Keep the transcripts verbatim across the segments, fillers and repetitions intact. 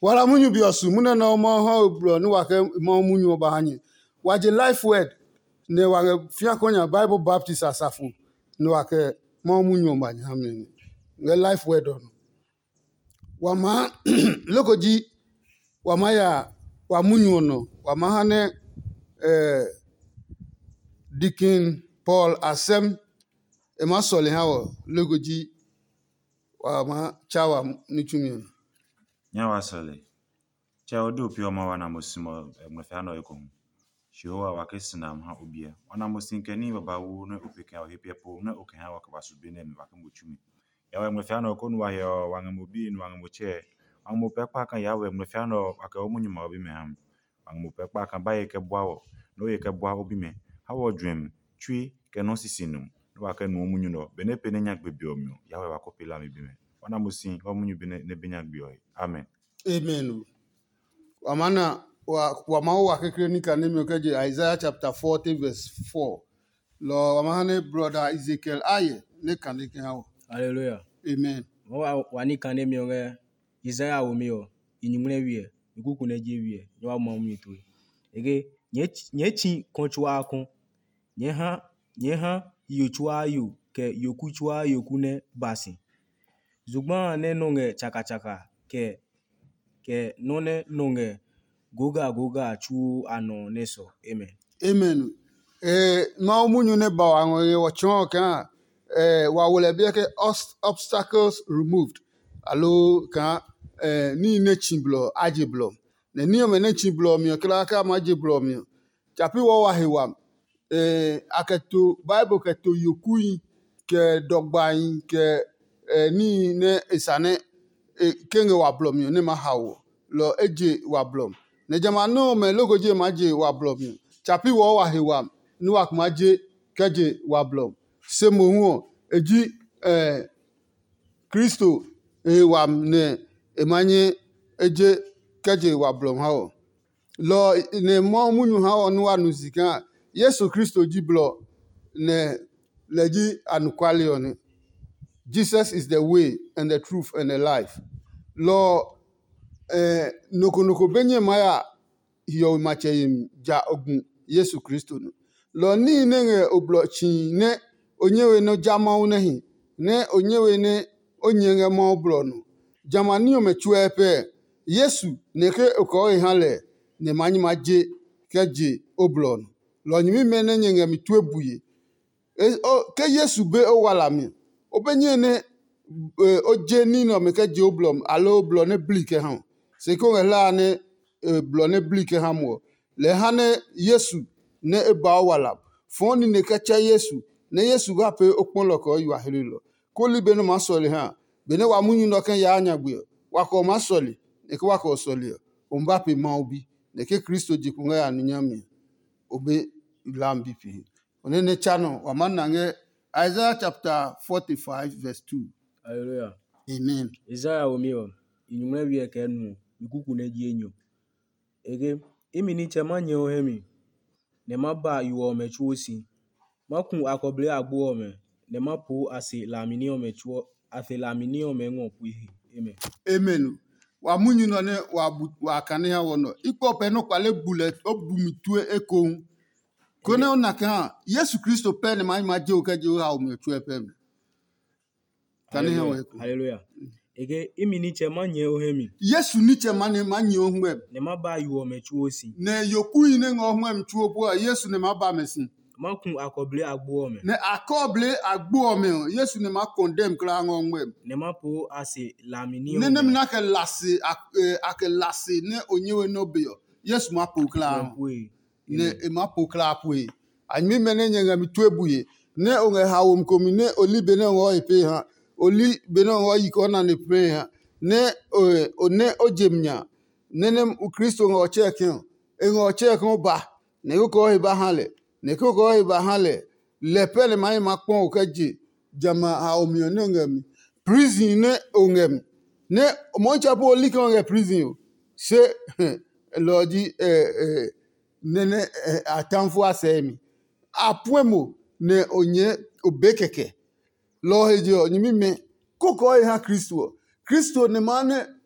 wala munyu biosu muna na mo ho bro ni wa ke mo munyu ba hanye waje life word ne wa fia konya Bible Baptist Asafo ni wa ke mo munyu ba hanye nge life word on wama lokoji wama ya wa munyu no wama hane eh Deacon Paul Asem e ma sole hawo lokoji wama chawa ni chumi Nyawa sole cha odo pio ma wana mosimo mfano eko shiwa wakesina ha obia wana mosinkani baba wu na opeka o hepia po na okan wa ka basu bene me baka mochumi yawe mfano ko nwa yo wanga mobi no wanga moche wanga mopekpa kan yawe mfano aka omunyuma obi me ham wanga mopekpa kan baye ke boawo no ye ke boa obi me hawo dream twi ke no sisinu no aka no omunyu no bene pene nya gbebio omi yawe wakopela me bi me wana mosin omunyu bene ne benya gbio amen. Amen. Wamana wa wamao wa kekere ni kanemi keje Isaiah chapter forty verse four. Lo wamahane brother Ezekiel aye ne kaneke hawo. Hallelujah. Amen. Wa wani kanemi onge Isaiah omio inyumune wie ikuku na je wie nwa mo mwitu. Ege nyechi konchwa akon nye ha nye ha yochwa yu ke yokuchwa yokune basi. Zugban ne nonge chaka chaka ke ke none nonge goga goga chu ano neso. Amen. Amen. Eh ma omunyu ne ba wanwe wo chon kan eh wa wole bia ke obstacles removed. Alo kan eh ni ne chimblo ajiblo. Ne ni o me ne chimblo mi kla ka ma ajiblo mi. Chapi wo wa hewa eh aketo Bible keto yokui ke dogban ke eh, ni ne isane e kenge wa blom yo ne ma hawo lo eje wa blom ne jama no me logo je ma je wa blom yo chapi wo wa hewa ni wa kuma je keje wa blom se mo hu eji eh Kristo e wa ne emanye eje keje wa blom hawo lo ne mo munyu hawo no wa nuzika Yesu Kristo ji blo ne leji anukwali oni. Jesus is the way and the truth and the life. Lo eh noko noko benye maya hiyo machayim ja ogun Yesu Kristo no. Lo ni nenge oblo chi ne onyewe no jama unehi ne onyewe ne onyenge ma oblo no. Jama ni omechwe pe Yesu neke oko ihale ne manyi maje keje oblo no. Lo nyimi mene nyenge mitwe buye. E, o, ke Yesu be o wala mi. Obenye ne uh, oje ni no me ke je oblom alo blo ne blike han se ko la ne uh, blo ne blike han mo le hane Yesu ne e ba wala foni ne ke cha Yesu ne Yesu ga pe okpon loko yu ahiri lo ko libe no masoli han be ne wa munyu no kan ya anya gbe wa ko masoli ne ke wa ko soli o mba pe ma obi ne ke Kristo ji kunga ya nunyami obe lambi pi onene chano wa manange Isaiah chapter forty-five verse two. Hallelujah. Amen. Isaiah omio inyumre wie ke nu ikuku na ji enyo. Ege imi ni chema nye ohemi ne maba yuo mechu osi. Makun akoble agbo ome ne mapo ase lamini ome chuo ase lamini ome ngo puhi. Amen. Amen. Wa munyu no ne wa wa kane ha wono. Iko pe no kwale bullet obumitue eko. Kone ona kan Yesu Kristo pe ne ma je o ka je o ha o metu pe. Kane ha wo. Hallelujah. Ege imi ni chema nye ohemi. Yesu ni chema ne ma nye ohwe. Ne maba yuo mechu osi. Ne yoku yi ne ngo ohwe mchu obo Yesu ne ma ba mesin. Makun akoble agbo ome. Ne akoble agbo ome Yesu ne ma condemn kla ngo ohwe. Ne mapo ase lamini ome. Ne ne na ke lase ake lase ne onyewe no beyo. Yesu ma po kla. Ne e ma po kla pwe. Anyi mene nyenga mitwe buye. Ne onge hawo mkomi ne oli bene ngo ipe ha. Oli bene ngo yiko na ne pre ha. Ne o ne ojemnya. Ne ne Kristo ngo cheke. E ngo cheke ba. Ne ko he ba hale. Ne ko ko he ba hale. Le pele mai makpon okaji. Jama ha omi onengami. Prison ne ongem. Ne moncha po oli ko nge prison. Se lodi eh eh nene eh, atamfu asemi. Apwemo ne onye obekeke. Lo hejo nyimi me koko ha Kristo. Kristo ne mane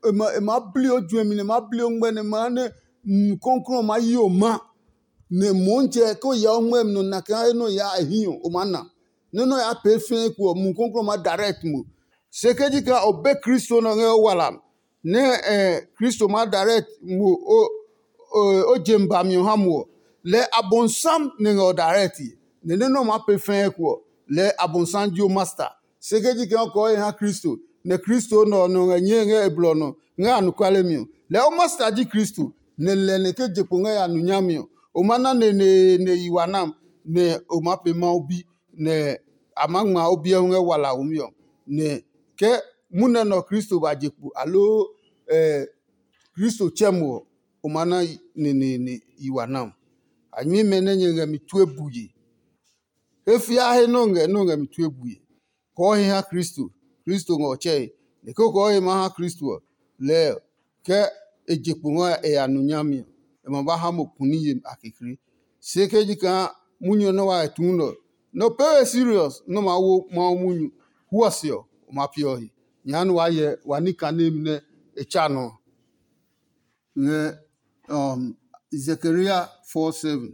ma ma bli o dwemi ne ma bli o ngbe ne ma ne konkro ma yi o ma ne monje ko ya o ngem no na ka no ya ahion o mana ne no ya pe fin ko mu konkro ma direct mu sekeji ka obe Kristo no nge wala ne eh Kristo ma direct mu o o jemba mi ha mu le abonsam ne ngo direct ne ne no ma pe fin ko le abonsam dio master sekeji ka ko ha Kristo ne Kristo no no nye nge eblo no nga anu kwale mi le o master di Kristo ne le ne ke jepo nga anu nyami o mana ne ne ne iwanam ne o ma pe ma obi ne amangma obi nge wala umyo ne ke muna no Kristo ba jepo alo eh Kristo chemo o mana ne ne ne iwanam anyi mene nge mi tu ebuye efia he no nge no nge mi tu ebuye ko he ha Kristo Kristo ngo che ne ko ko he ma ha Kristo le ke ejepo nga e anunyami e ma ba ha mo kuni yem akekere sekeji ka munyo no wa etuno no pe serious no ma wo ma munyu huasio o ma pio hi nyanu wa ye wa ni kanem ne e chano ne um Zechariah four seven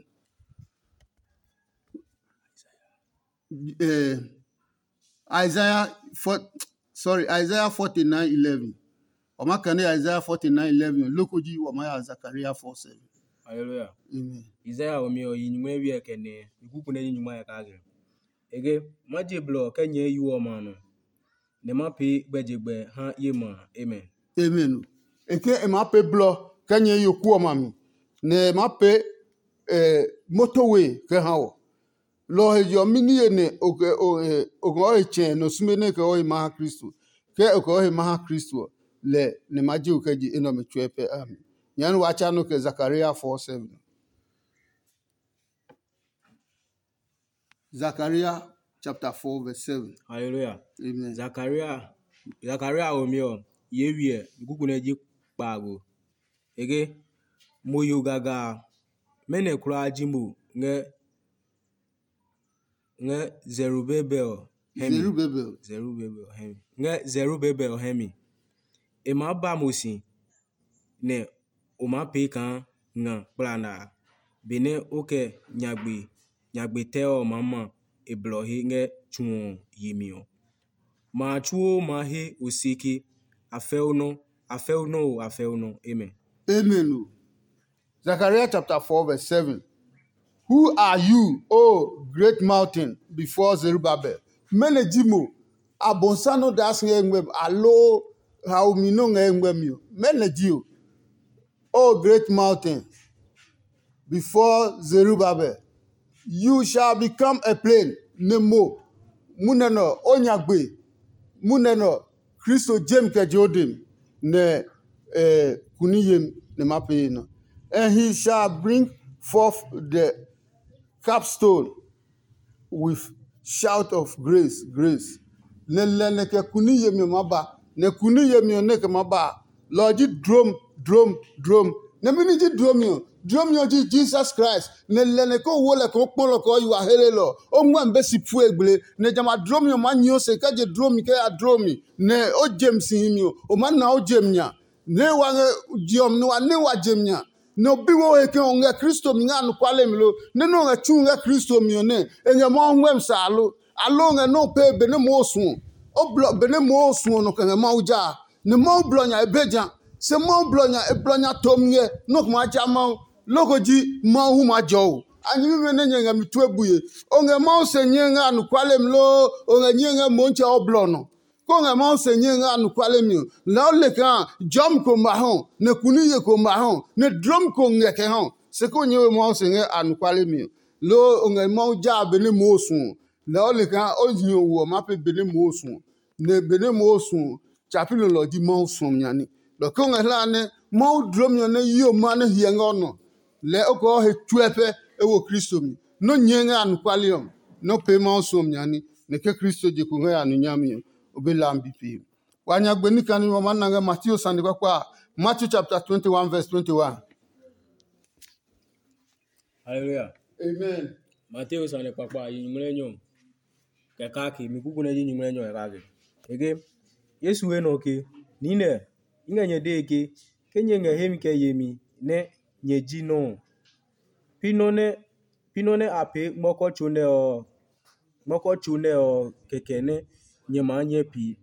eh Isaiah four sorry Isaiah forty-nine eleven o ma kan Isaiah forty-nine eleven lokoji wa ma Zechariah four seven. Hallelujah. Amen. Isaiah omi o yinyumwe wi ekene ikuku na yinyumwa ya kage ege maje blo kenye yiwo ma no ne ma pe gbejegbe ha yema amen. Amen. Eke e ma pe blo kanye yoku o mami ne ma pe eh motorway ke ha wo lo he yo mini ne o o o o chen no sumene ke o ma Kristo ke o ko he ma Kristo le ne ma je o ke ji eno me twepe amen. Nyan wa cha no ke Zechariah four seven. Zechariah chapter four verse seven. Hallelujah. Amen. Zachariah Zachariah omi o yewie ikuku na ji pago ege moyo gaga mene kura jimu nge nge Zerubbabel hemi Zerubbabel. Zerubbabel hemi nge Zerubbabel hemi e ma ba mosi ne o ma pe kan nga plana bene oke nyagbe nyagbe te o mama e blohi nge chuo yimio ma chuo ma he osiki afeuno afeuno afeuno amen. Amen. Zechariah chapter four verse seven. Who are you, O great mountain, before Zerubbabel? Mene jimo abonsano das ngem alo how mi no ngem yo. Mene jio, O great mountain, before Zerubbabel, you shall become a plain. Nemo muneno onyagbe muneno Christo jem ke jodim ne eh, kuniyem ne mape no. And he shall bring forth the capstone with shout of grace, grace. Ne le ne ke kuniyem yo maba ne kuniyem yo ne ke maba Lord drum drum drum ne mini ji drum yo drum yo ji Jesus Christ ne le ne ko wo le ko polo ko you are hele lo o mu ambe si fu egbele ne jama drum yo man yo se ka je drum ke a drum ne o James himio o man na o jemnya ne wa diom no ne wa jemnya no bi wo e ke onga Kristo mi nga no kwale mi lo ne no nga chu nga Kristo mi ne enye mo nwem sa alo alo nga no pe be ne mo sun o blo be ne mo sun no kan ma uja ne mo blonya ebeja se mo blonya e blonya tomye no ma jama logoji ma hu ma jo anyi mi ne nyanga mi tu ebuye o nga ma se nyenga no kwale mi lo o nga nyenga mo ncha o blono ko nga ma se nyenga no kwale mi la le kan jom ko ma hon ne kuniye ko ma hon ne drum ko ngeke hon se ko nyewe mo se nge anu kwale mi lo o nga ma ja be ne mo sun la le kan o yin wo ma pe be ne mo sun ne be ne mo sun chapilo lo di mo sun nyani lo ko nga la ne mo drum yo ne yo ma ne hiye ngono le o ko he tuepe e wo Kristo mi no nyenga anu kwale yo no pe mo sun nyani ne ke Kristo je ko nga anu nyami obela mbipi wanya gbeni kan wo man nga Matthew sandi kwa Matthew chapter twenty-one verse twenty-one. Hallelujah. Amen. Matthew sane papa yinyumre nyo kekaki mikuku na yinyumre nyo kekaki ege Yesu we no ke nine inge nye deke kenye nge hem ke yemi ne nye jino pinone pinone ape moko chune o moko chune o kekene nye manye pi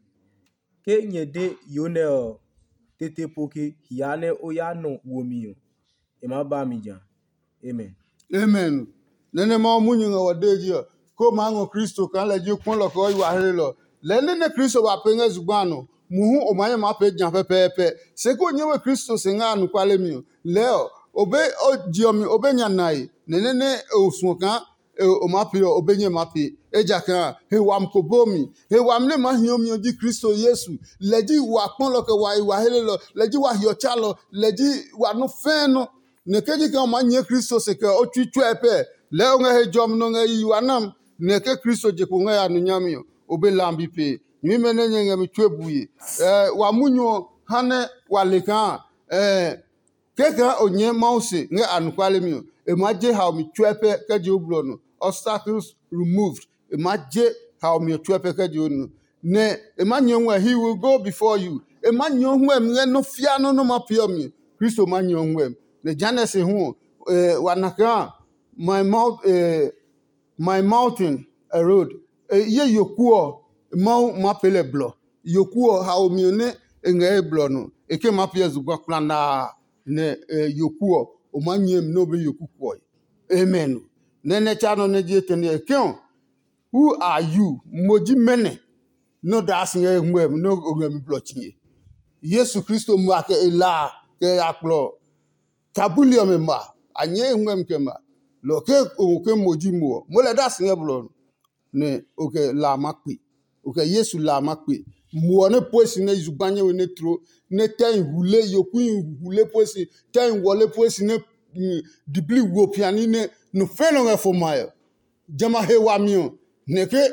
ke nye de yone o tete poke hiane oyano womio ema ba mi jan amen Amen. Nene ma munyu nga wadeji ya. Ko mango Kristo kan la ji kon lo ko wa hele lo. Le nene Kristo wa penga zubano. Muhu o manye ma pe jan pepe pe. Se ko nyewe Kristo se nga anu kwale mi. Leo obe o diomi obe nyanai. Nene ne o sunkan o ma pe obe nye ma pe. Eja kan he wam ko bomi. He wam ne ma hiomi o di Kristo Yesu. Leji wa kon lo ko wa wa hele lo. Leji wa hio chalo. Leji wa no feno. Ne keji kan ma nye Kristo se ke o twi twa pe le o nga he jom no nga yi wanam ne ke Kristo je ko nga ya no nyami o be lambi pe mi mene nye nga mi twe buye eh wa munyo hane wa lekan eh keka onye mause nga anu kwale mi e ma je how mi twe pe ke je oblo no obstacles removed e ma je how mi twe pe ke je onu ne e ma nye nwa he will go before you e ma nye nwa mi no fia no no ma pio mi Kristo ma nye nwa le janese hu eh, wanaka my mouth eh, my mountain a road eh, ye yokuo mau mapele blo yokuo ha omione nga blo no eke mapia zugwa plana ne eh, yokuo o manyem no be yokuo amen nene chano ne jete ne ekon who are you moji mene no das nga mwem no ogam blo chinye Yesu Kristo mwake ela ke aklo tabuli omema anye ngwem kema lo ke o ke moji mo mo le das ngeblo ne o ke la makpi o ke Yesu la makpi mo ne poisi ne zubanye we ne tro ne ten hule yoku hule poisi ten wole poisi ne dibli wo piani ne no feno nge fo mayo jama he wa mi ne ke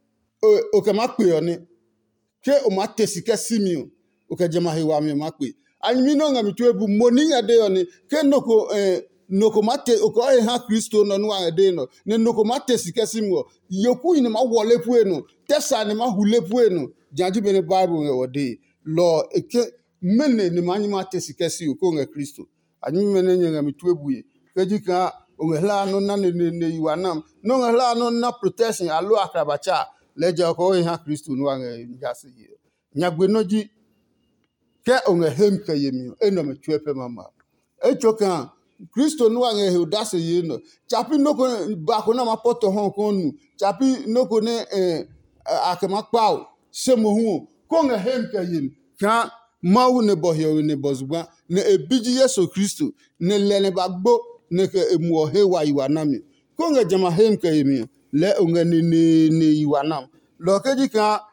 o ke makpi oni ke o ma tesike simio o ke jama he wa mi makpi anyi no nga mitwe bu moni nga de oni ke noko eh noko mate oko e ha Kristo no no ade no ne noko mate sikesi mo yoku ni ma wole pu enu tesa ni ma hule pu enu janji be ne Bible nga wode lo eke mene ni ma anyi mate sikesi oko nga Kristo anyi mene nga mitwe bu ye keji ka onhela no na ne ne yiwanam no ngela no na protection alo akrabacha leja ko e ha Kristo no nga jasi ye nyagbe noji ke onge hem ke yemi eno me twepe mama e chokan Kristo no anga he udase ye no chapi noko ba ko na mapoto hon ko nu chapi noko ne eh akema kpaw semo hu ko nge hem ke yemi ka mawu ne bohyo ne bozugba ne ebiji Yesu Kristo ne lene bagbo ne ke emu he wa yiwanami ko nge jama hem ke yemi le onge ne ne ne yiwanam lo keji ka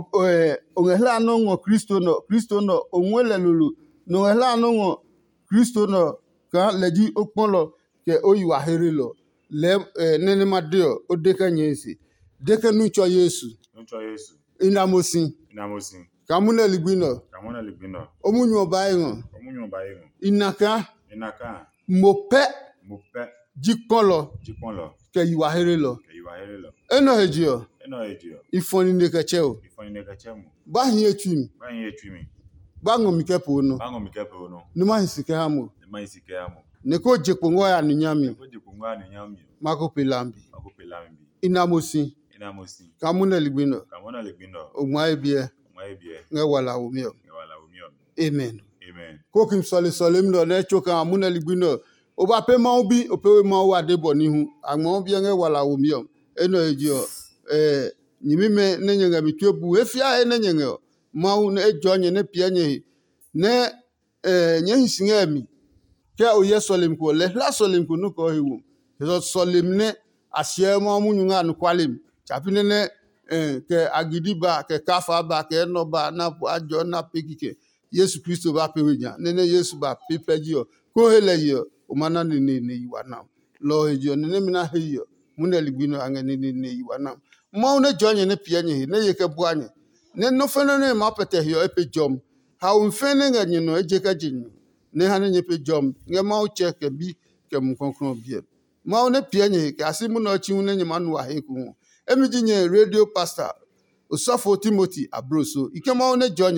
onge hla no ngo Kristo no Kristo no onwele lulu no hla no ngo Kristo no ka leji okpolo ke oyiwa here lo le nene madio odeka nyesi deka nucho Yesu nucho Yesu inamosin inamosin kamuna ligbino kamuna ligbino omunyo bayin omunyo bayin inaka inaka mope mope jikolo jikolo ke yiwa here lo ke yiwa here lo eno hejio eno hejio ifoni nekecheo ifoni nekechemo bahin etwim bahin etwimi bango mikepo no bango mikepo no nima hisike hamo nima hisike hamo neko jekpo ngo ya ninyami neko jekpo ngo ya ninyami mako pelambi mako pelambi inamosin inamosin kamuna ligbino kamuna ligbino ogma ebie ogma ebie nge wala umio nge wala umio amen amen ko kim sole sole mno le choka amuna ligbino o ba pe ma obi o pe ma wa de bo nihu agmo bi nge wala umio eno ejio eh nyimime nenye nga mitwebu efia nenye nga ma u ne ejo nye ne pie nye ne eh nye hisingemi ke o ye solim ko le la solim ko no ko hiwu so solim ne asie ma munyu nga no kwalim chapine ne eh ke agidi ba ke kafa ba ke no ba na ajo na pekike Yesu Kristo ba peweja ne ne Yesu ba pepejio ko hele yo o mana ne ne ne yiwana lo ejo ne ne mina heyo muneli gbino anga ne ne ne yiwana ma ne jonye ne pie nye ne ye ke buanye ne no fene ne ma pete yo epe jom ha un fene nga nye no eje ka jinyo ne ha ne pe jom nge ma uche ke bi ke mu konkron bie ma ne pie nye ke asimu no chi ne nye manu wa he ku emi jinye radio pastor Osofo Timothy Abroso ike ma ne jonye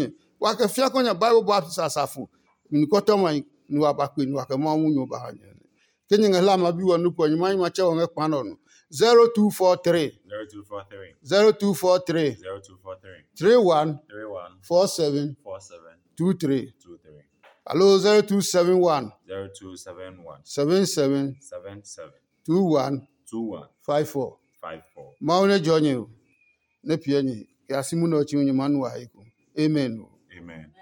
wake fia konya Bible Baptist asafo ni kotoman ni wabakwe ni wake ma munyo ba hanya kenye ngela ma bi wonu ko nyima nyima che won kpano no zero two four three zero two four three zero two four three zero two four three three one three one four seven four seven two three two three Hello zero two seven one zero two seven one seven seven seven seven two one two one five four five four. Maune jonye ne pienyi ya simu no chi nyima no amen. Amen.